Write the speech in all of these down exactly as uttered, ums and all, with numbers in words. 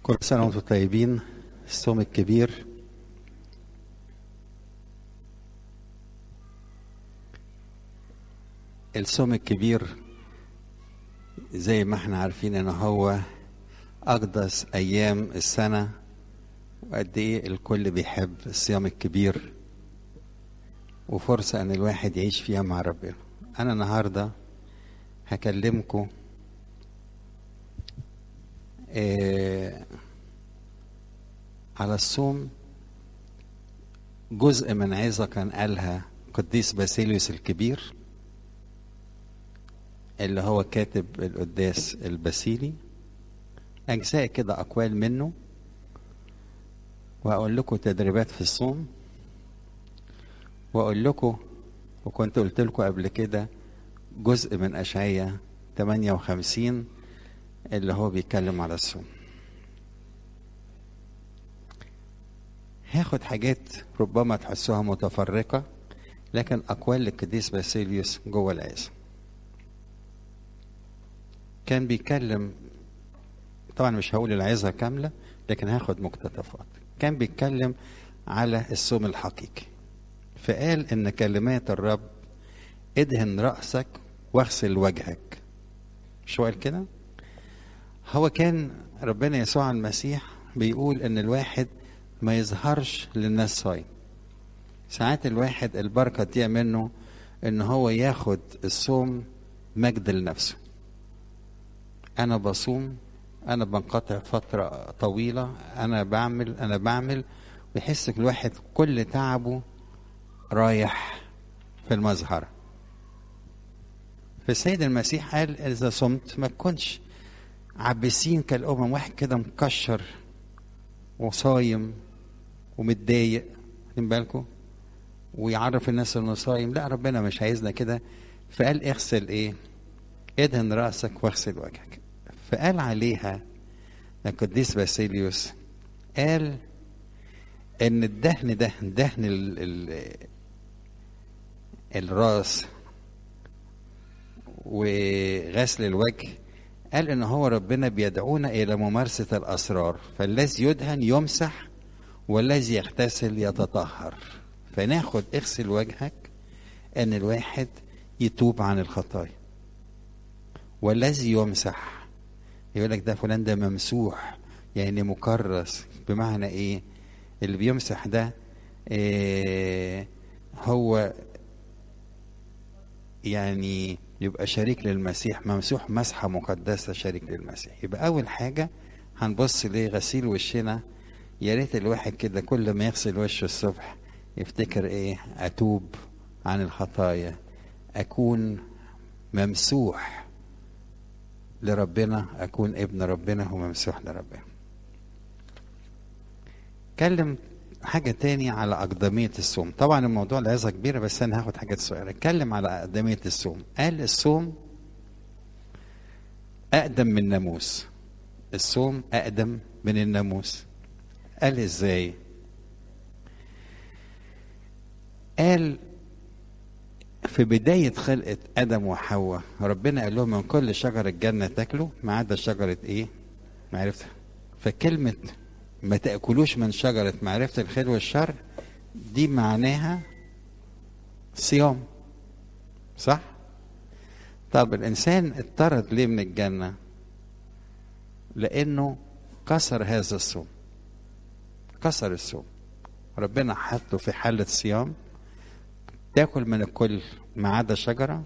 كل سنة وانتم طيبين. الصوم الكبير الصوم الكبير زي ما احنا عارفين ان هو اقدس ايام السنة، وقد ايه الكل بيحب الصيام الكبير وفرصة ان الواحد يعيش فيها مع ربنا. انا النهاردة هكلمكم اه على الصوم، جزء من عظة كان قالها قديس باسيليوس الكبير اللي هو كاتب القداس الباسيلي، أجزاء كده أقوال منه، وأقول لكم تدريبات في الصوم، وأقول لكم وكنت قلت لكم قبل كده جزء من أشعية ثمانية وخمسين اللي هو بيتكلم على الصوم. هاخد حاجات ربما تحسوها متفرقة، لكن أقوال القديس باسيليوس جوه العظة. كان بيتكلم، طبعا مش هقول العظة كاملة لكن هاخد مقتطفات. كان بيتكلم على الصوم الحقيقي، فقال ان كلمات الرب ادهن رأسك واغسل وجهك. شو قال كده؟ هو كان ربنا يسوع المسيح بيقول ان الواحد ما يظهرش للناس صايم. ساعات الواحد البركة دي منه ان هو ياخد الصوم مجد لنفسه. انا بصوم، انا بنقطع فترة طويلة، انا بعمل انا بعمل ويحس الواحد كل تعبه رايح في المظهر. فالسيد المسيح قال اذا صمت ما تكونش عبسين كالامم، واحد كده مكشر وصايم ومتضايق، واخدين بالكم، ويعرف الناس انه صايم. لا، ربنا مش عايزنا كده. فقال اغسل ايه؟ ادهن راسك واغسل وجهك. فقال عليها القديس باسيليوس، قال ان الدهن ده دهن ال ال الراس وغسل الوجه، قال ان هو ربنا بيدعونا الى ممارسة الاسرار، فالذي يدهن يمسح والذي يغتسل يتطهر. فناخد اغسل وجهك ان الواحد يتوب عن الخطايا، والذي يمسح يقول لك ده فلان ده ممسوح، يعني مكرس. بمعنى ايه اللي بيمسح ده؟ إيه هو يعني يبقى شريك للمسيح، ممسوح مسحة مقدسة شريك للمسيح. يبقى أول حاجة هنبص ليه غسيل وشنا. يا ريت الواحد كده كل ما يغسل وشه الصبح يفتكر ايه؟ أتوب عن الخطايا، أكون ممسوح لربنا، أكون ابن ربنا وممسوح لربنا. اتكلم حاجة تاني على أقدمية الصوم. طبعا الموضوع العظة كبيرة بس أنا هاخد حاجات صغيرة. اتكلم على أقدمية الصوم. قال الصوم أقدم من الناموس. الصوم أقدم من الناموس. قال إزاي؟ قال في بداية خلقة آدم وحواء ربنا قال لهم من كل شجرة الجنة تاكلوا ما عدا شجرة إيه؟ معرفة. فكلمة ما تأكلوش من شجرة معرفة الخير والشر دي معناها صيام، صح؟ طب الإنسان اطرد ليه من الجنة؟ لأنه كسر هذا الصوم، كسر الصوم. ربنا حطه في حالة صيام، تاكل من الكل ما عدا شجرة.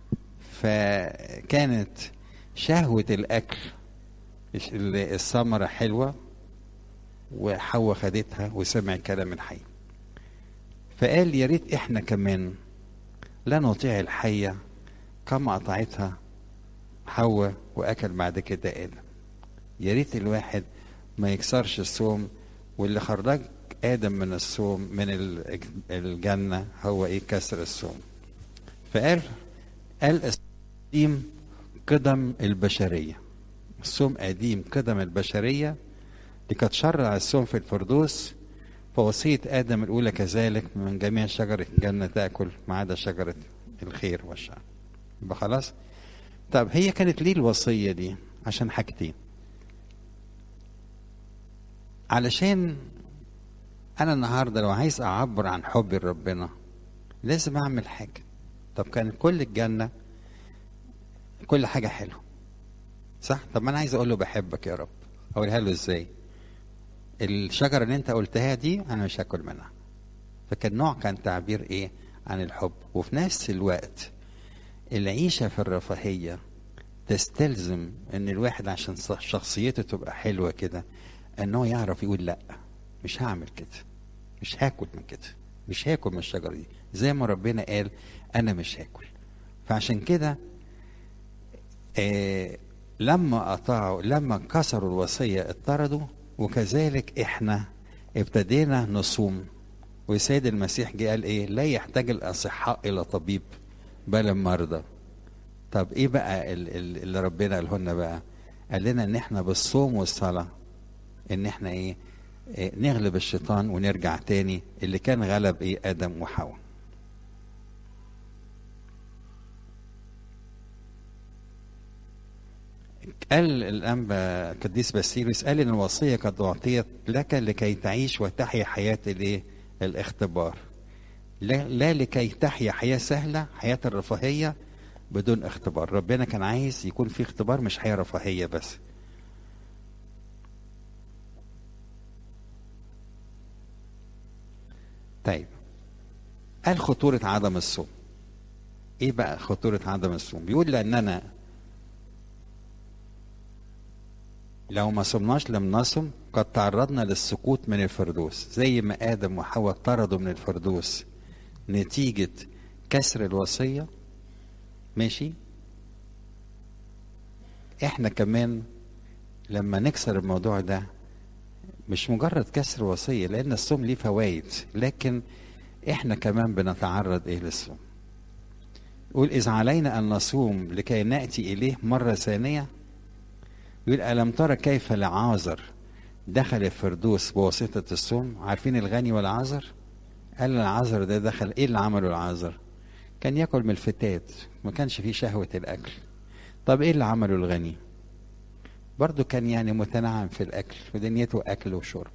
فكانت شهوة الأكل الثمرة حلوة، وحواء خدتها وسمع كلام الحي. فقال يا ريت احنا كمان لا نطيع الحية كما قطعتها حواء وأكل بعد كده آدم. يا ريت الواحد ما يكسرش الصوم، واللي خرج آدم من الصوم من الجنة هو إيه؟ كسر الصوم. فقال قال الصوم قدم البشرية. الصوم قديم قدم البشرية، لقد شرع الصوم في الفردوس، فوصية آدم الأولى كذلك من جميع شجرة الجنة تأكل ما عدا شجرة الخير والشر. يبقى خلاص. طب هي كانت ليه الوصية دي؟ عشان حاجتين. علشان انا النهارده لو عايز اعبر عن حبي لربنا لازم اعمل حاجه. طب كان كل الجنه كل حاجه حلوه صح؟ طب ما انا عايز اقول له بحبك يا رب، اقولها له ازاي؟ الشجره اللي انت قلتها دي انا مش هاكل منها. فكان نوع كان تعبير ايه عن الحب. وفي نفس الوقت العيشه في الرفاهيه تستلزم ان الواحد عشان شخصيته تبقى حلوه كده ان هو يعرف يقول لا، مش هعمل كده، مش هاكل من كده، مش هاكل من الشجره دي زي ما ربنا قال انا مش هاكل. فعشان كده آه لما قطعوا لما كسروا الوصيه اطردوا. وكذلك احنا ابتدينا نصوم، والسيد المسيح جه قال ايه؟ لا يحتاج الاصحاء الى طبيب بل المرضى. طب ايه بقى اللي ربنا قاله لنا بقى؟ قال لنا ان احنا بالصوم والصلاه ان احنا ايه, إيه نغلب الشيطان ونرجع تاني اللي كان غلب ايه ادم وحواء. قال الانبا قديس باسيليوس قال ان الوصيه قد اعطيت لك لكي تعيش وتحيا حياه الايه الاختبار، لا, لا لكي تحيا حياه سهله حياه الرفاهيه بدون اختبار. ربنا كان عايز يكون في اختبار مش حياه رفاهيه بس. طيب قال خطورة عدم الصوم. ايه بقى خطورة عدم الصوم؟ بيقول لاننا لو ما صمناش لم نصم قد تعرضنا للسقوط من الفردوس، زي ما ادم وحواء طردوا من الفردوس نتيجة كسر الوصية. ماشي، احنا كمان لما نكسر الموضوع ده مش مجرد كسر وصية، لان الصوم ليه فوائد، لكن احنا كمان بنتعرض ايه للصوم. يقول إذ علينا أن نصوم لكي نأتي إليه مرة ثانية. يقول ألم ترى كيف لعازر دخل الفردوس بواسطة الصوم؟ عارفين الغني والعازر؟ قال العازر ده دخل إيه اللي عمله العازر؟ كان يأكل من الفتات، ما كانش فيه شهوة الأكل. طب إيه اللي عمله الغني؟ برضو كان يعني متنعم في الأكل ودنيته أكل وشرب.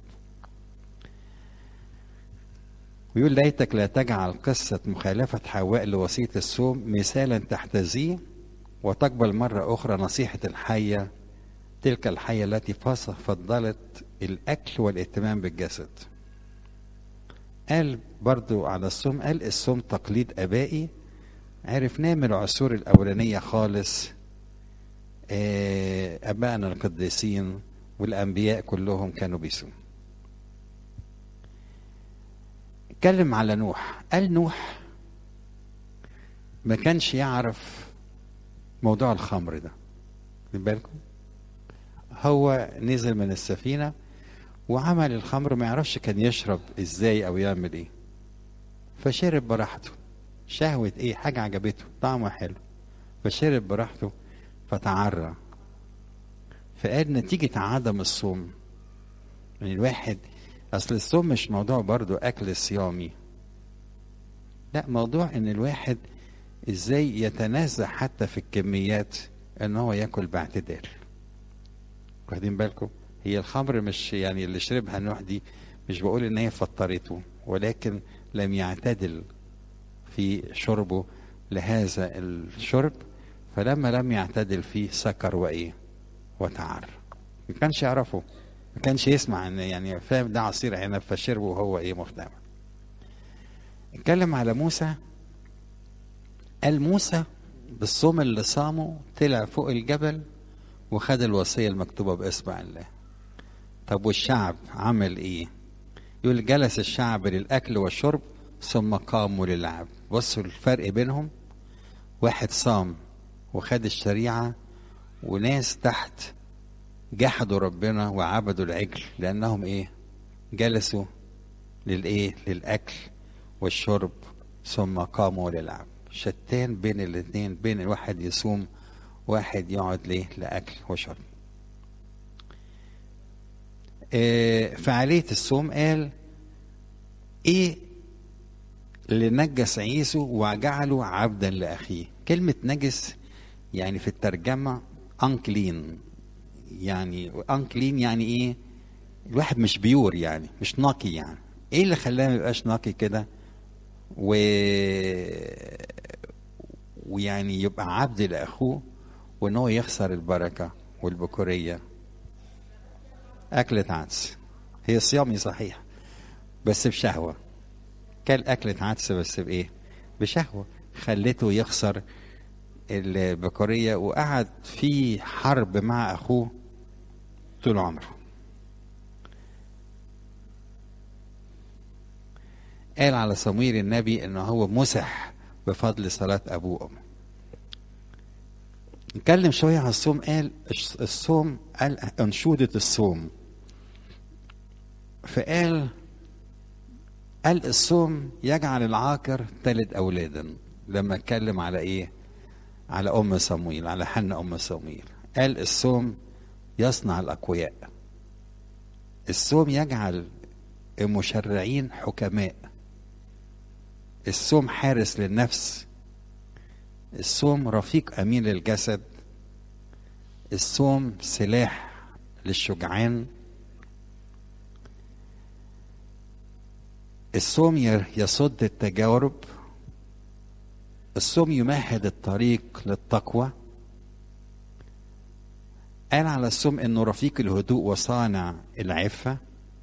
ويقول ليتك لا تجعل قصة مخالفة حواء لوصية الصوم مثالا تحتذيه وتقبل مرة أخرى نصيحة الحية، تلك الحية التي فضلت الأكل والاهتمام بالجسد. قال برضو على الصوم، قال الصوم تقليد أبائي عرفناه من العصور الأولانية خالص. أبائنا القديسين والأنبياء كلهم كانوا بيصوموا. اتكلم على نوح، قال نوح ما كانش يعرف موضوع الخمر ده، خد بالكم. هو نزل من السفينة وعمل الخمر، ما يعرفش كان يشرب ازاي او يعمل ايه، فشرب براحته. شهوة ايه؟ حاجة عجبته، طعمه حلو، فشرب براحته فتعرى. فقال نتيجة عدم الصوم من الواحد، اصل الصوم مش موضوع برضو اكل صيامي، لا، موضوع ان الواحد ازاي يتنازع حتى في الكميات ان هو ياكل باعتدال. واخدين بالكم؟ هي الخمر مش يعني اللي شربها نوح دي مش بقول ان هي فطرته، ولكن لم يعتدل في شربه لهذا الشرب، فلما لم يعتدل فيه سكر وايه وتعر. ما كانش يعرفه، ما كانش يسمع ان يعني فاهم ده عصير عنب فشربه وهو ايه مختمر. اتكلم على موسى، قال موسى بالصوم اللي صامه طلع فوق الجبل وخد الوصية المكتوبة بإصبع الله. طب والشعب عمل ايه؟ يقول جلس الشعب للأكل والشرب ثم قاموا للعب. بصوا الفرق بينهم، واحد صام وخد الشريعة، وناس تحت جحدوا ربنا وعبدوا العجل لأنهم ايه؟ جلسوا للايه؟ للأكل والشرب ثم قاموا للعب. شتان بين الاثنين، بين الواحد يصوم واحد يقعد ليه؟ لأكل وشرب. اه فعالية الصوم قال ايه اللي نجس عيسو وجعله عبدا لأخيه. كلمة نجس يعني في الترجمة unclean، يعني unclean يعني ايه؟ الواحد مش بيور يعني، مش نقي يعني. ايه اللي خلاه ما يبقاش نقي كده و... ويعني يبقى عبد لاخوه، وان هو يخسر البركه والبكوريه؟ اكلة عدس. هي صيامي صحيح بس بشهوه. كل اكلة عدس بس بايه؟ بشهوه. خلته يخسر البكوريه، وقعد في حرب مع اخوه طول عمره. قال على صمويل النبي انه هو مسح بفضل صلاة ابوه وامه. نتكلم شوية عن الصوم. قال الصوم، قال انشودة الصوم. فقال قال الصوم يجعل العاقر تلد اولادا. لما اتكلم على ايه؟ على ام صمويل، على حنة ام صمويل. قال الصوم يصنع الاقوياء. الصوم يجعل المشرعين حكماء. الصوم حارس للنفس. الصوم رفيق امين للجسد. الصوم سلاح للشجعان. الصوم يصد التجارب. الصوم يمهد الطريق للتقوى. قال على الصوم انه رفيق الهدوء وصانع العفة.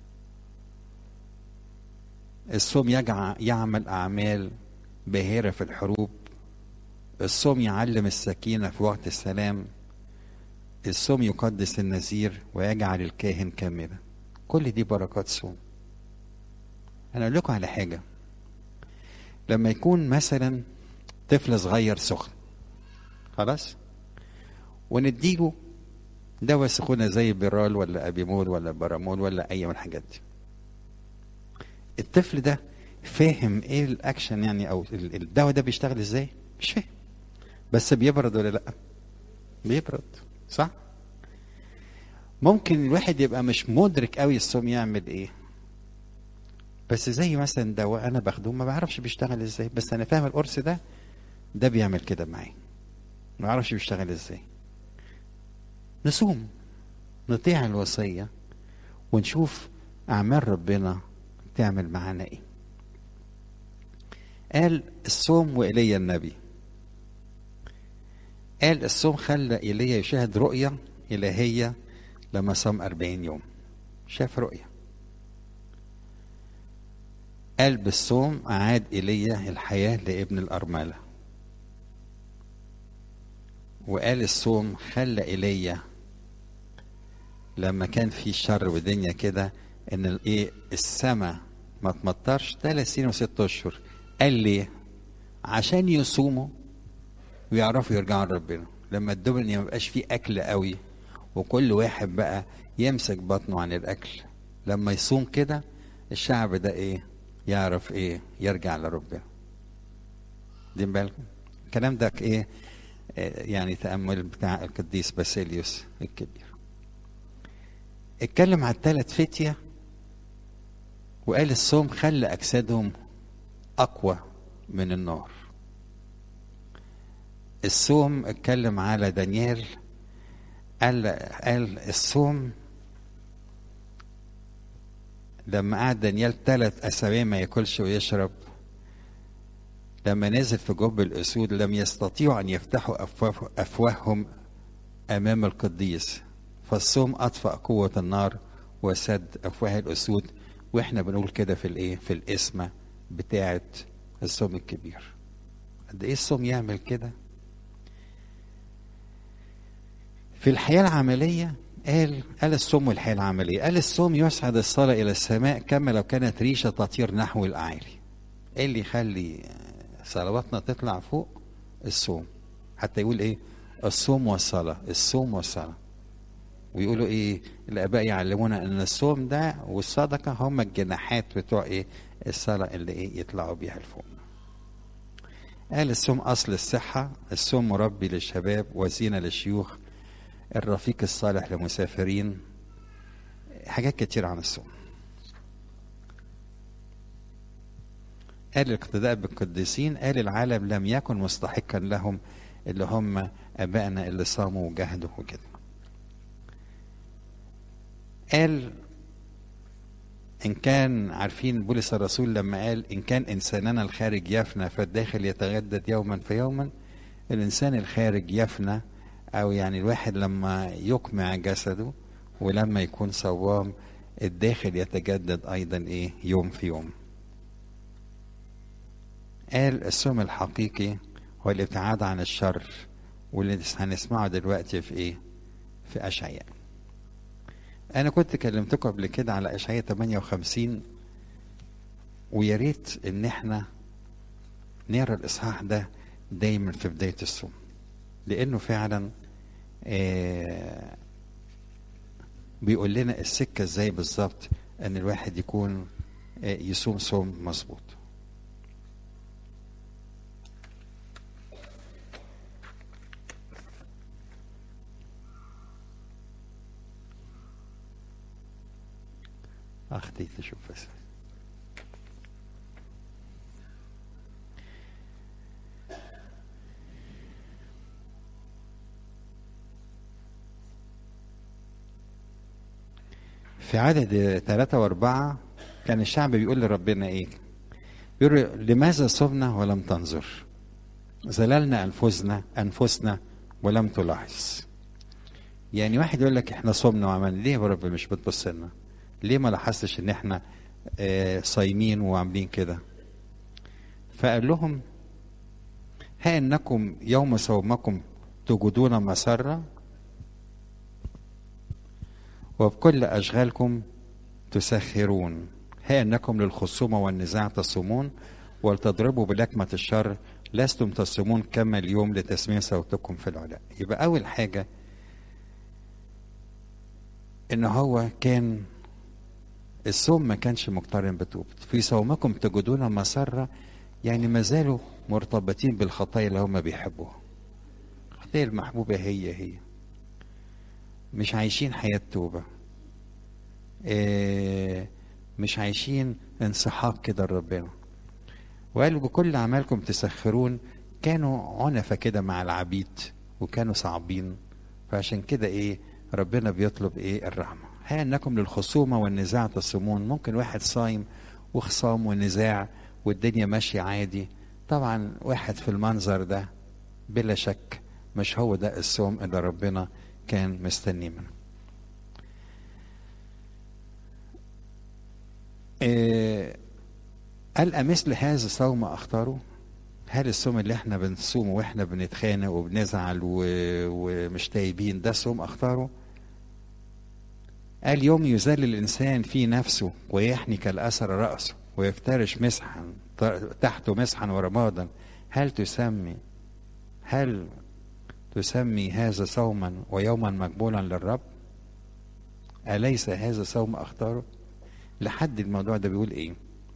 الصوم يجع يعمل اعمال باهرة في الحروب. الصوم يعلم السكينة في وقت السلام. الصوم يقدس النذير ويجعل الكاهن كاملا. كل دي بركات صوم. انا اقول لكم على حاجة. لما يكون مثلا طفل صغير سخن، خلاص، ونديله دواء سخونة زي بيرال ولا ابيمول ولا بارامول ولا اي من الحاجات دي، الطفل ده فاهم ايه الاكشن يعني، او الدواء ده بيشتغل ازاي؟ مش فاهم. بس بيبرد ولا لا؟ بيبرد، صح؟ ممكن الواحد يبقى مش مدرك قوي الصوم يعمل ايه، بس زي مثلا دواء انا باخده ما بعرفش بيشتغل ازاي، بس انا فاهم القرص ده ده بيعمل كده معايا، ما بعرفش بيشتغل ازاي. نصوم، نطيع الوصية، ونشوف اعمال ربنا تعمل معانا ايه. قال الصوم وإيليا النبي. قال الصوم خلى إيليا يشاهد رؤية إلهية لما صام أربعين يوم، شاف رؤية. قال بالصوم أعاد إيليا الحياة لابن الأرملة. وقال الصوم خلى إيليا لما كان في شر ودنيا كده ان الايه السماء ما تمطرش ثلاث سنين وست اشهر. قال ليه؟ عشان يصوموا ويعرفوا يرجعوا لربنا. لما الدنيا ما بقاش فيه اكل قوي وكل واحد بقى يمسك بطنه عن الاكل، لما يصوم كده الشعب ده ايه؟ يعرف ايه؟ يرجع لربنا. دي بالكم الكلام ده ايه؟ يعني تأمل بتاع القديس باسيليوس الكبير. اتكلم على الثلاث فتية وقال الصوم خلى أجسادهم أقوى من النار. الصوم اتكلم على دانيال، قال قال الصوم لما قعد دانيال ثلاث أسابيع ما ياكلش ويشرب، لما نزل في جب الأسود لم يستطيعوا أن يفتحوا أفواه أفواههم أمام القديس، فالصوم أطفأ قوة النار وسد أفواه الأسود. وإحنا بنقول كده في الإيه؟ في القسمة بتاعة الصوم الكبير. قد إيه الصوم يعمل كده؟ في الحياة العملية قال قال الصوم والحياة العملية. قال الصوم يصعد الصلاة إلى السماء كما لو كانت ريشة تطير نحو الأعالي. إيه اللي يخلي صلواتنا تطلع فوق؟ الصوم. حتى يقول إيه؟ الصوم والصلاة، الصوم والصلاة. ويقولوا ايه الاباء يعلمونا ان الصوم ده والصدقه هم الجناحات بتوع ايه؟ الصلاه اللي ايه؟ يطلعوا بيها لفوق. قال الصوم اصل الصحه. الصوم مربي للشباب وزينه للشيوخ، الرفيق الصالح للمسافرين. حاجات كتير عن الصوم. قال الاقتداء بالقديسين. قال العالم لم يكن مستحقا لهم اللي هم ابائنا اللي صاموا وجهدوا وكده. قال إن كان عارفين بولس الرسول لما قال إن كان إنساننا الخارج يفنى فالداخل يتجدد يوما فيوما. الإنسان الخارج يفنى، أو يعني الواحد لما يقمع جسده ولما يكون صوام الداخل يتجدد أيضا إيه يوم في يوم. قال الصوم الحقيقي هو الابتعاد عن الشر، واللي هنسمعه دلوقتي في إيه؟ في أشعياء. أنا كنت كلمتكم قبل كده على أشعياء ثمانية وخمسين، ويا ريت إن إحنا نقرا الإصحاح ده دايما في بداية الصوم، لأنه فعلا آه بيقول لنا السكة إزاي بالظبط إن الواحد يكون آه يصوم صوم مظبوط. أخديت أشوف بس. في عدد ثلاثة وأربعة كان الشعب بيقول لربنا إيه؟ بيقول لماذا صمنا ولم تنظر؟ زللنا أنفسنا أنفسنا ولم تلاحظ. يعني واحد يقول لك إحنا صمنا وعملنا، ليه يا رب مش بتبص لنا؟ ليه ما لاحظتش إن إحنا آه صايمين وعاملين كده؟ فقال لهم ها إنكم يوم صومكم توجدون مسرة وبكل أشغالكم تسخرون، ها أنكم للخصومة والنزاع تصومون ولتضربوا بلكمة الشر، لستم تصومون كما اليوم لتسميع صوتكم في العلاء. يبقى أول حاجة إن هو كان الصوم ما كانش مقترن بتوبة. في صومكم تجدون مسرة، يعني ما زالوا مرتبطين بالخطايا اللي هم بيحبوها. الخطايا المحبوبة هي هي مش عايشين حياة توبة، إيه مش عايشين انسحاق كده لربنا. وقالوا بكل أعمالكم تسخرون، كانوا عنفة كده مع العبيد وكانوا صعبين، فعشان كده إيه ربنا بيطلب إيه الرحمة. ها أنكم للخصومة والنزاع تصومون. ممكن واحد صايم وخصام ونزاع والدنيا ماشية عادي، طبعا واحد في المنظر ده بلا شك مش هو ده الصوم اللي ربنا كان مستني منه. إيه قال أمثل هذا الصوم أختاره؟ هل الصوم اللي احنا بنصومه واحنا بنتخانق وبنزعل و... ومش تايبين ده صوم أختاره؟ قال يوم يذل الإنسان في نفسه ويحني كالأسر رأسه ويفترش مسحا تحته مسحا ورمادا، هل تسمي هل تسمي هذا صوما ويوما مقبولا للرب؟ أليس هذا صوم أختاره؟ لحد الموضوع ده بيقول ايه؟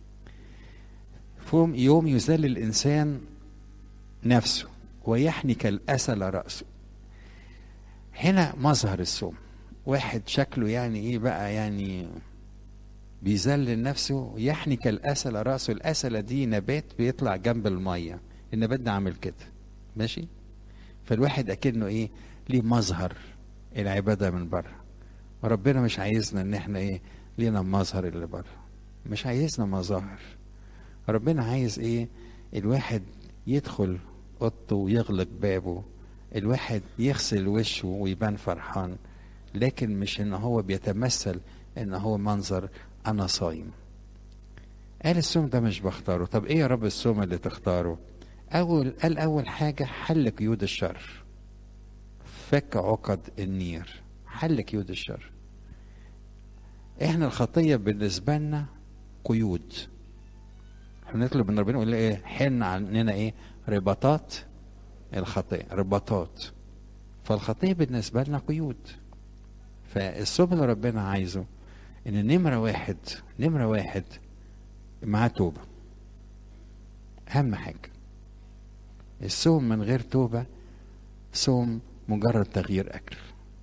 فهم يوم يذل الإنسان نفسه ويحني كالأسل رأسه. هنا مظهر الصوم، واحد شكله يعني ايه بقى، يعني بيذلل نفسه يحني كالأسل رأسه. الأسلة دي نبات بيطلع جنب المية، النبات ده عامل كده ماشي، فالواحد أكنه ايه ليه مظهر العبادة من بره، وربنا مش عايزنا ان احنا ايه لينا المظهر اللي بره، مش عايزنا مظاهر. ربنا عايز ايه الواحد يدخل اوضته ويغلق بابه، الواحد يغسل وشه ويبان فرحان، لكن مش ان هو بيتمثل ان هو منظر انا صايم. قال الصوم ده مش بختاره. طب ايه يا رب الصوم اللي تختاره؟ اول قال اول حاجة حل قيود الشر، فك عقد النير، حل قيود الشر. احنا الخطية بالنسبة لنا قيود، احنا نطلب من ربنا يقول ايه حن عننا ايه رباطات الخطية، رباطات. فالخطية بالنسبة لنا قيود. فالصوم اللي ربنا عايزه ان نمرة واحد نمرة واحد معاه توبة، اهم حاجة. الصوم من غير توبة صوم مجرد تغيير اكل،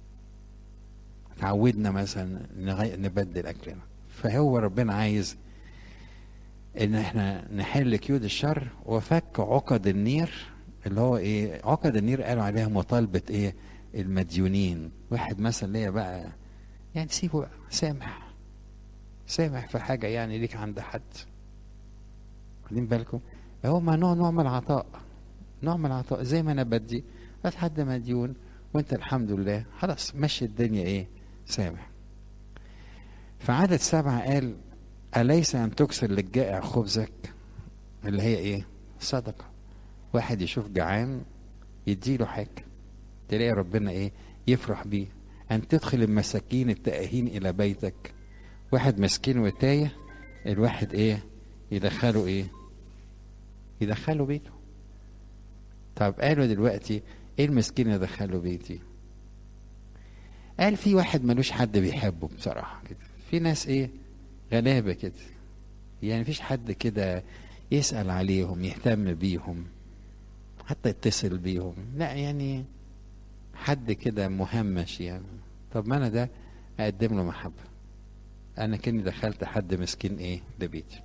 تعودنا مثلا نبدل اكلنا. فهو ربنا عايز ان احنا نحل قيود الشر وفك عقد النير، اللي هو ايه عقد النير قالوا عليها مطالبة ايه المديونين. واحد مثلا ليه بقى يعني سيبه بقى، سامح سامح في حاجة يعني ليك عند حد، واخدين بالكم؟ هو ما نوع نوع من العطاء، نوع من العطاء. زي ما انا بدي بس حد مديون وانت الحمد لله خلاص مشي الدنيا ايه، سامح. فعدد سبعة قال أليس أن تكسر للجائع خبزك، اللي هي ايه، صدقة. واحد يشوف جعان يديله حاجة، تلاقي ربنا ايه، يفرح بيه. أن تدخل المساكين التائهين إلى بيتك. واحد مسكين وتايه، الواحد ايه، يدخله ايه، يدخله بيته. طب قالوا دلوقتي ايه المسكين يدخله بيتي؟ قال في واحد ملوش حد بيحبه بصراحة كده، في ناس ايه، غلابة كده، يعني مفيش حد كده يسأل عليهم يهتم بيهم حتى يتصل بيهم، لا يعني حد كده مهمش يعني. طب ما انا ده اقدم له محبة، انا كني دخلت حد مسكين ايه لبيتي.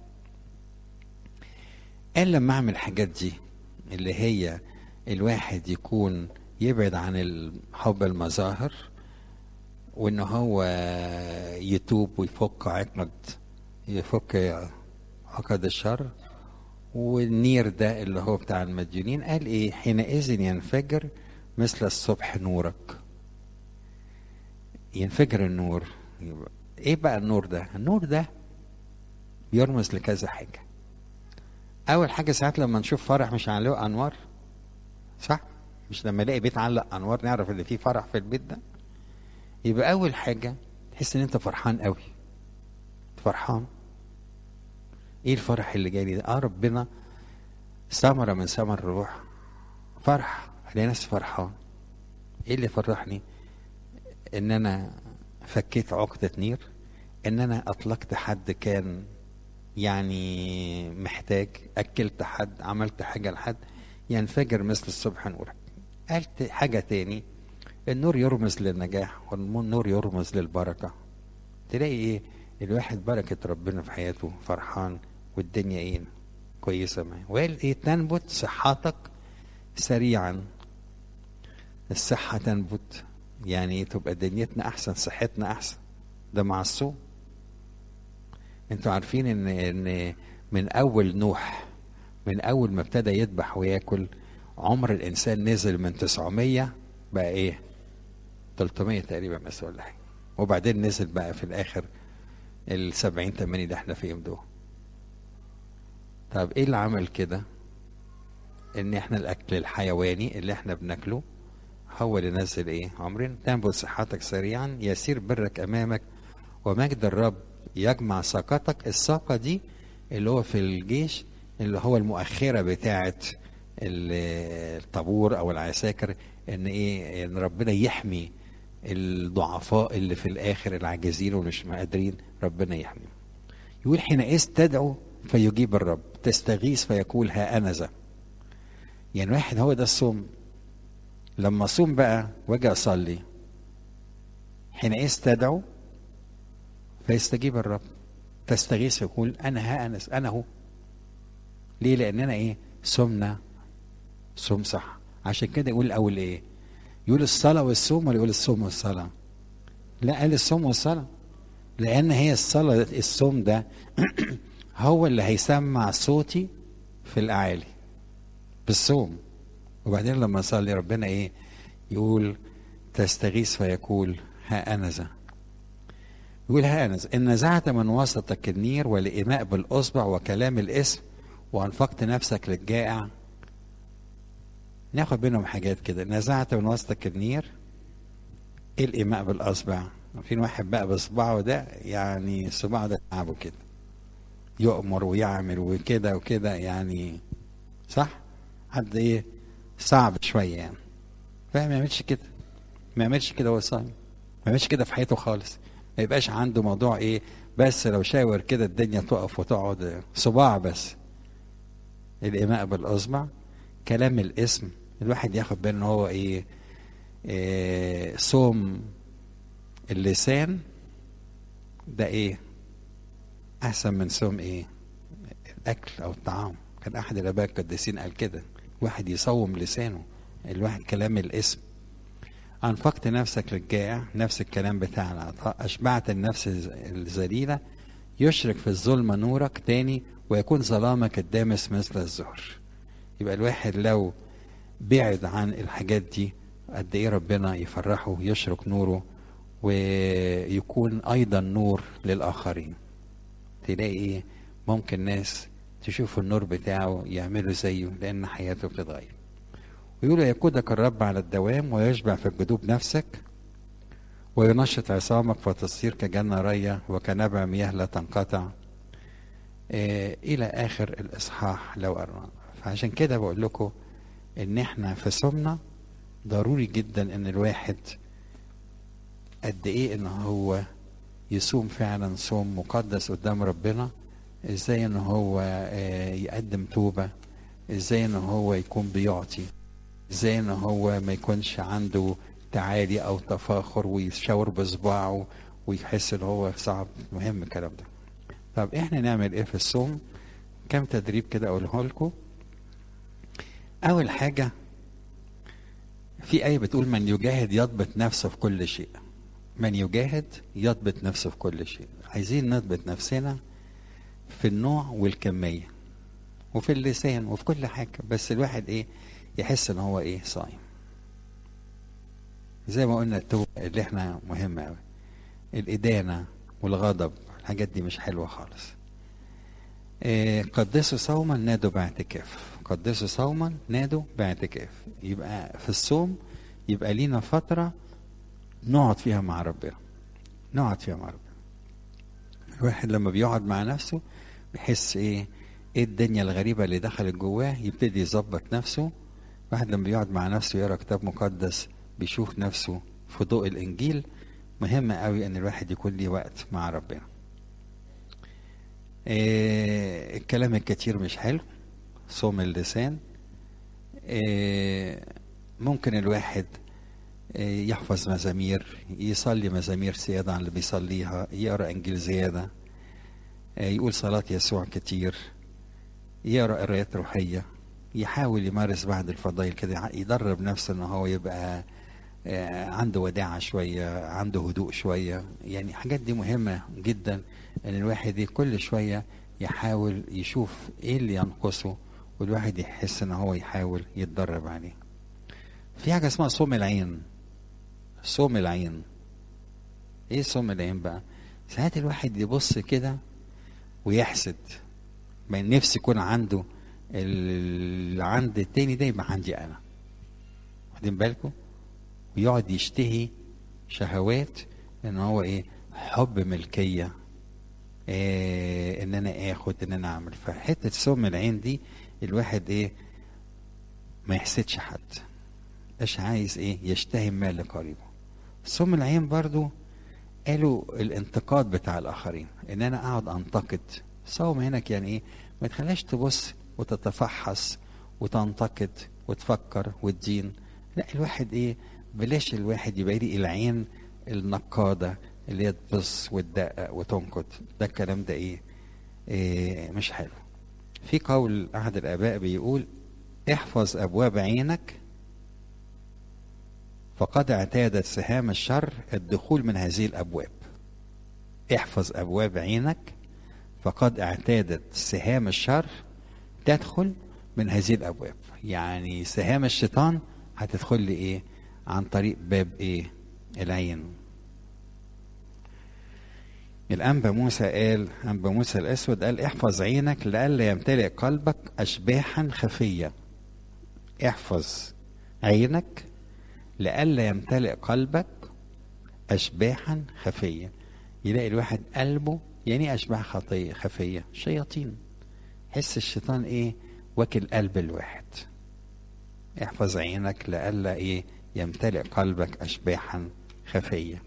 قال لما اعمل الحاجات دي اللي هي الواحد يكون يبعد عن حب المظاهر، وان هو يتوب ويفك عقد، يفك عقد الشر، والنير ده اللي هو بتاع المديونين. قال ايه، حينئذ ينفجر مثل الصبح نورك. ينفجر النور. ايه بقى النور ده؟ النور ده بيرمز لكذا حاجة. اول حاجة ساعات لما نشوف فرح مش عليه انوار، صح؟ مش لما الاقي بيت علق انوار نعرف ان في فرح في البيت ده. يبقى اول حاجة تحس ان انت فرحان قوي، فرحان. ايه الفرح اللي جاي لي ده؟ اه ربنا ثمرة من ثمر الروح، فرح. الاقي نفسي فرحان. ايه اللي فرحني؟ ان انا فكيت عقدة نير، ان انا اطلقت حد كان يعني محتاج، اكلت حد، عملت حاجة لحد، ينفجر مثل الصبح نور. قالت حاجة تاني، النور يرمز للنجاح والنور يرمز للبركة. تلاقي ايه، الواحد بركة ربنا في حياته فرحان، والدنيا ايه، كويسة معاه. وقال ايه، تنبت صحتك سريعا. الصحة تنبت يعني تبقى دنيتنا احسن، صحتنا احسن، ده مع الصوم. انتوا عارفين ان ان من اول نوح، من اول ما ابتدى يذبح وياكل، عمر الانسان نزل من تسعمية بقى ايه، تلتمية تقريبا بس ولا حاجه، وبعدين نزل بقى في الاخر السبعين تمانين اللي احنا فيهم دول. طب ايه اللي عمل كده؟ ان احنا الاكل الحيواني اللي احنا بناكله هو اللي نزل ايه عمرنا. تنبت صحتك سريعا، يسير برك امامك، ومجد الرب يجمع ساقتك. الساقة دي اللي هو في الجيش اللي هو المؤخرة بتاعة الطابور او العساكر، ان ايه، ان ربنا يحمي الضعفاء اللي في الاخر العاجزين ومش قادرين، ربنا يحمي. يقول حينئذ تدعو فيجيب الرب، تستغيث فيقول ها انا ذا. يعني واحد، هو ده الصوم. لما اصوم بقى واجي اصلي، حينئذ تدعو فيستجيب الرب، تستغيث يقول انا ها انا انا هو. ليه؟ لاننا ايه، صمنا صوم صح. عشان كده يقول الاول ايه، يقول الصلاه والصوم ولا يقول الصوم والصلاه؟ لا، قال الصوم والصلاه، لان هي الصلاه، الصوم ده هو اللي هيسمع صوتي في الاعالي بالصوم. وبعدين لما اصلي ربنا ايه، يقول تستغيث فيقول ها انا ذا. يقول ها انا ذا ان نزعت من وسطك النير والإيماء بالاصبع وكلام الاسم وانفقت نفسك للجائع. ناخد بينهم حاجات كده. نزعت من وسطك النير، ايه الإيماء بالاصبع؟ في واحد بقى بصباعه ده يعني صباعه ده تعبه كده، يؤمر ويعمل وكده وكده يعني، صح؟ حد ايه، صعب شويه يعني، فاهم؟ ما يعملش كده، ما يعملش كده هو صايم، ما يعملش كده في حياته خالص. ما يبقاش عنده موضوع ايه، بس لو شاور كده الدنيا تقف وتقعد، صباع بس. الإيماء بالأصبع، كلام الاسم، الواحد ياخد باله ان هو ايه, إيه صوم اللسان ده ايه احسن من صوم ايه، الاكل او الطعام. كان احد الاباء القديسين قال كده، واحد يصوم لسانه، الواحد كلام الاسم. انفقت نفسك للجائع، نفس الكلام بتاع العطاء. اشبعت النفس الذليله، يشرق في الظلمة نورك تاني، ويكون ظلامك الدامس مثل الزهر. يبقى الواحد لو بعد عن الحاجات دي قد ايه ربنا يفرحه، يشرق نوره ويكون ايضا نور للاخرين. تلاقي ايه؟ ممكن ناس تشوف النور بتاعه يعملوا زيه لان حياته بتتغير. ويقولوا يقودك الرب على الدوام، ويشبع في الجدوب نفسك، وينشط عصامك فتصير كجنة رية وكنبع مياه لا تنقطع. إيه الى اخر الاصحاح لو قرأنا. فعشان كده بقول لكم ان احنا في صومنا ضروري جدا ان الواحد قد ايه ان هو يصوم فعلا صوم مقدس قدام ربنا. ازاي ان هو يقدم توبة، ازاي ان هو يكون بيعطي، ازاي ان هو ما يكونش عنده تعالي او تفاخر ويشاور بصباعه ويحس ان هو صعب. مهم الكلام ده. طب احنا نعمل ايه في الصوم؟ كم تدريب كده اقوله لكم. اول حاجة، في آية بتقول من يجاهد يضبط نفسه في كل شيء. من يجاهد يضبط نفسه في كل شيء. عايزين نضبط نفسنا في النوع والكمية وفي اللسان وفي كل حاجة، بس الواحد ايه؟ يحس ان هو ايه؟ صايم. زي ما قلنا التوبة اللي احنا مهمة اوي، الإدانة والغضب، الحاجات دي مش حلوة خالص. إيه؟ قدسوا صوما نادوا باعتكاف. قدسوا صوما نادوا باعتكاف. يبقى في الصوم يبقى لينا فترة نقعد فيها مع ربنا. نقعد فيها مع ربنا. الواحد لما بيقعد مع نفسه بيحس ايه؟ ايه الدنيا الغريبة اللي دخلت جواه، يبتدي يظبط نفسه. الواحد لما بيقعد مع نفسه يقرا كتاب مقدس بيشوف نفسه في ضوء الانجيل. مهم قوي ان الواحد يكون ليه وقت مع ربنا. إيه؟ الكلام الكتير مش حلو. صوم اللسان. إيه؟ ممكن الواحد يحفظ مزامير، يصلي مزامير زيادة عن اللي بيصليها، يقرأ إنجيل زيادة، يقول صلاة يسوع كتير، يقرأ قراءات روحية، يحاول يمارس بعض الفضائل كده، يدرب نفسه إن هو يبقى عنده وداعة شوية، عنده هدوء شوية. يعني الحاجات دي مهمة جدا إن الواحد كل شوية يحاول يشوف إيه اللي ينقصه، والواحد يحس إن هو يحاول يتدرب عليه. في حاجة اسمها صوم العين. صوم العين ايه؟ صوم العين بقى ساعات الواحد يبص كده ويحسد، ما نفسي يكون عنده اللي عند التاني ده يبقى عندي انا. واخدين بالكم؟ ويقعد يشتهي شهوات ان هو ايه؟ حب ملكية، إيه؟ ان انا اخد، ان انا اعمل. فحتة صوم العين دي الواحد ايه؟ ما يحسدش حد، مش عايز ايه؟ يشتهي مال لقريبه. صوم العين برضو قالوا الانتقاد بتاع الاخرين، ان انا اقعد انتقد. صوم هناك يعني ايه؟ ما تخليش تبص وتتفحص وتنتقد وتفكر وتدين. لا، الواحد ايه؟ بلاش الواحد يبقى لي العين النقادة اللي هي تبص وتدقق وتنقد. ده الكلام ده ايه؟ إيه؟ مش حلو. في قول احد الاباء بيقول احفظ ابواب عينك فقد اعتادت سهام الشر الدخول من هذه الابواب. احفظ ابواب عينك فقد اعتادت سهام الشر تدخل من هذه الابواب. يعني سهام الشيطان هتدخل لي ايه؟ عن طريق باب ايه؟ العين. الانبا موسى قال، انبا موسى الاسود قال احفظ عينك لئلا يمتلئ قلبك اشباحا خفيه. احفظ عينك لئلا يمتلئ قلبك اشباحا خفيه. يلاقي الواحد قلبه يعني اشباح خطيه خفيه، شياطين. حس الشيطان ايه؟ واكل قلب الواحد. احفظ عينك لئلا ايه؟ يمتلئ قلبك اشباحا خفيه.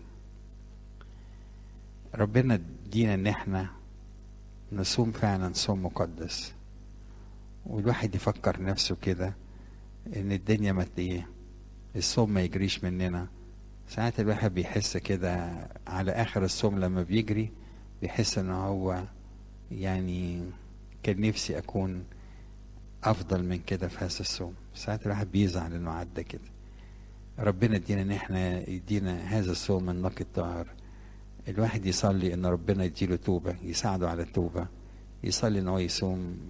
ربنا ادينا ان احنا نصوم فعلا صوم مقدس، والواحد يفكر نفسه كده ان الدنيا ما ايه؟ الصوم ما يجريش مننا. ساعات الواحد بيحس كده على اخر الصوم لما بيجري بيحس ان هو يعني كان نفسي اكون افضل من كده في هذا الصوم. ساعات الواحد بيزعل انه عدى كده. ربنا يدينا ان احنا يدينا هذا الصوم النقي الطاهر الواحد يصلي ان ربنا يديله توبة، يساعده على التوبة، يصلي ان هو يصوم